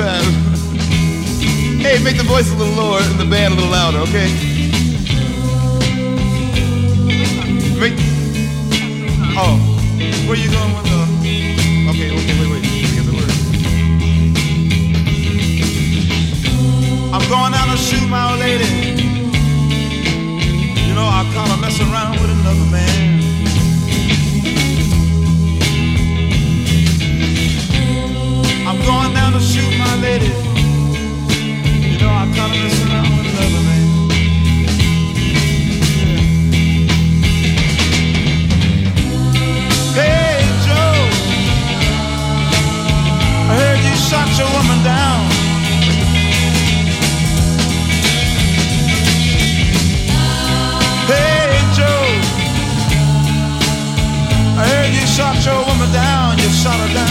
time. Hey, make the voice a little lower and the band a little louder, okay? Oh, where you going with the... Okay, wait. Get the word. I'm going down to shoot my old lady. You know, I caught her messing around with another man. I'm going down to shoot my lady. You know, I caught her messing around with another man. Hey, Joe, I heard you shot your woman down. Hey, Joe, I heard you shot your woman down. You shot her down.